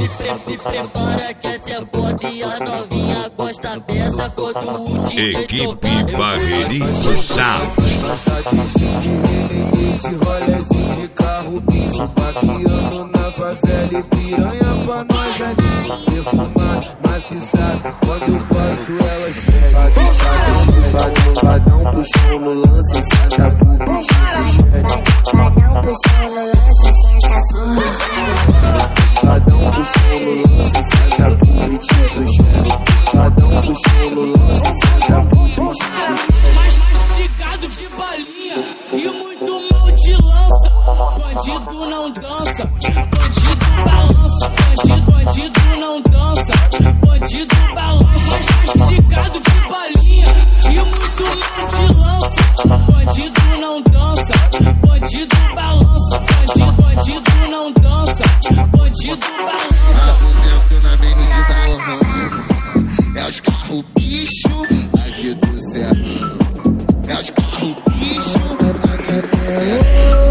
Se prepara que essa é foda e a novinha gosta dessa quando o DJ Equipe Barreirinho Sound. Gosta de 5 Renegade, rolezinho de carro, bicho baqueando na favela e piranha pra nós ali. Perfumado, maciçado, quando eu passo elas pegam. Chifadão pro chão no lance, senta pro bicho do xere. Chifadão pro chão no lance, senta pro bicho do xere. Chifadão pro chão no lance, senta pro bicho do xere. Mastigado de balinha e muito mal de lança. Bandido não dança, bandido balança. Bandido não dança, bandido balança. Mastigado de balinha e muito mal de lança. Bandido não dança, bandido balança. Bandido não dança, bandido balança. Aposento na Avenida é os carros bicho aqui do céu. É os carros bicho aqui do céu.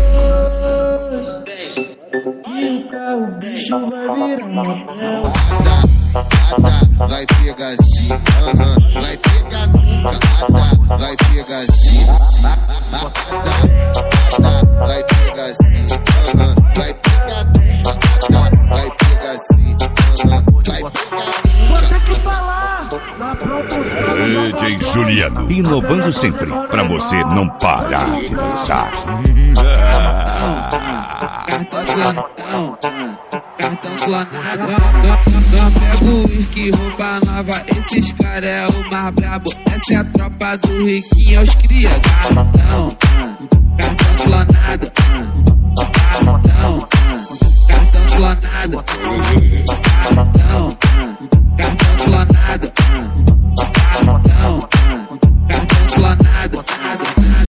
E o carro bicho vai virar um hotel. Vai pegar sim, vai pegar nunca. Vai pegar sim, vai pegar sim, vai pegar nunca. Vai pegar sim, vai pegar nunca. Vou ter que falar na proporção. DJ Juliano, inovando sempre, pra você não parar de dançar. Cartão clonado, não pego uísque, roupa nova. Esses caras é o mais brabo. Essa é a tropa do riquinho, é os cria. Cartão clonado, cartão clonado.